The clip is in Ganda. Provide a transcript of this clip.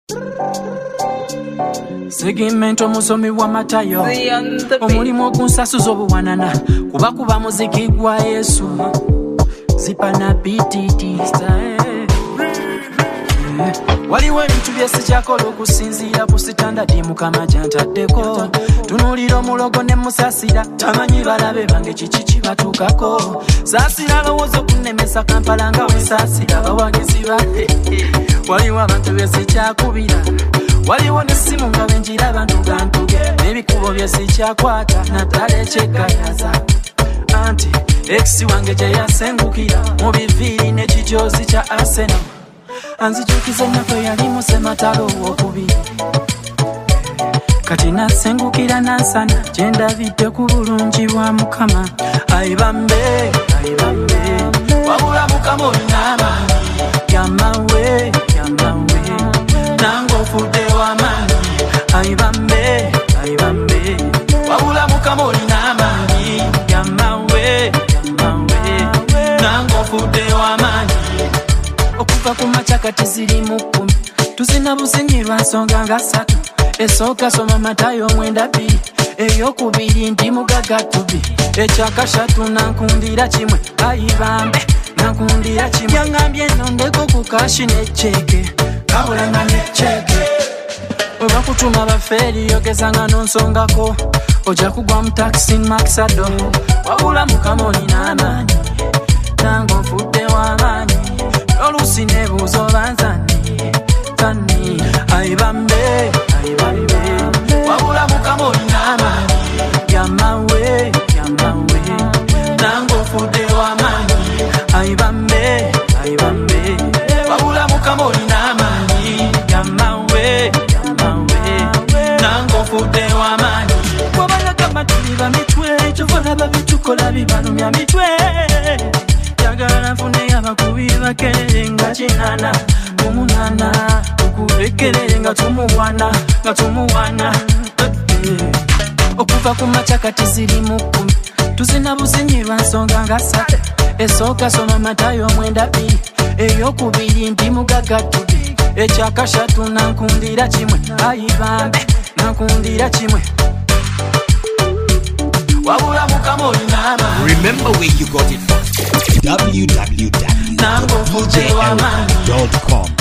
Segimento omusomi wa Matayo omulimu okunsasuza obuwanana kuba muziki gwa Yesu zipana pititi waliwo ebintu byesikyakolo okusinziira ku sitandadi mukama gyantaddeko tunuulira omulogo ne musasira tamanyi balabe bange kiki kibatukako saasira lowooza okunemesa Kampala nga wesaasira abawagizi ba waliwo abantu byesikyakubira waliwo n'essimu nga benjira abantu gantuge n'ebikubo byesikyakwata naddala ekyeggayaza anti ekisi wange gye yasengukira mu biviiri n'ekijoozi kya Arsenal anzijukiza ennaku eyali musematalo owokubiri kati nasengukira nansana gye ndabidde ku bulungi bwa Mukama ayibambe wabula Mukama olina amaanyi yamawe nange ofudde w'amaanyi ayibambe wabula Mukama olina amaanyi yamawe nange ofudde w'amaanyi okuva ku makya kati ziri mu 10 tuzina buzinyirwa nsonga nga 3 esooka soma Matayo 9:2 eyokubiri ndi mugaga tubi ekyakashatu nankundira kimwe ayibambe nankundira kimwe yangambye nondeko ku kashi n'ekyeke kabulanga n'ekyeke oba kutuma bafeeri yogezanga nonsongako ojja kugwa mu taxi Maxado wabula Mukama olina amaanyi nange ofudde w'amaanyi oluusi nebuuza obanzani tani ayibambe wabula Mukama olina amaanyi yamawe nange ofudde w'amaanyi ayibambe wabula Mukama olina amaanyi yamawe nange ofudde w'amaanyi wabalaga tuli bamitwe tovola babitukola bibalumya mitwe yagala nfune abakubi bakelele nga 8 okubekelele nga tumuwana okuva ku makya kati ziri mu 10 tuzina buzinyirwa nsonga nga 3 esooka soma Matayo 9:2 eyokubiri ndi mugaga tubi ekyakashatu nankundira kimwe ayibambe nankundira kimwe wabula Mukama olina amaanyi. Remember where you got it from. www.djm.com